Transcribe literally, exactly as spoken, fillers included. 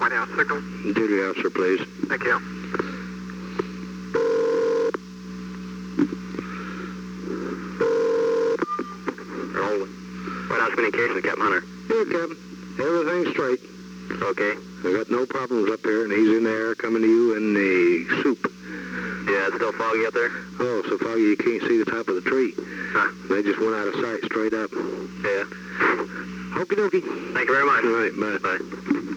White House signal. Duty officer, please. Thank you. Rolling. White House communications, Captain Hunter. Yeah, Captain. Everything's straight. Okay. I got no problems up here, and he's in the air coming to you in the soup. Yeah, it's still foggy up there? Oh, so foggy you can't see the top of the tree. Huh. They just went out of sight straight up. Yeah. Okie dokie. Thank you very much. All right, bye. Bye.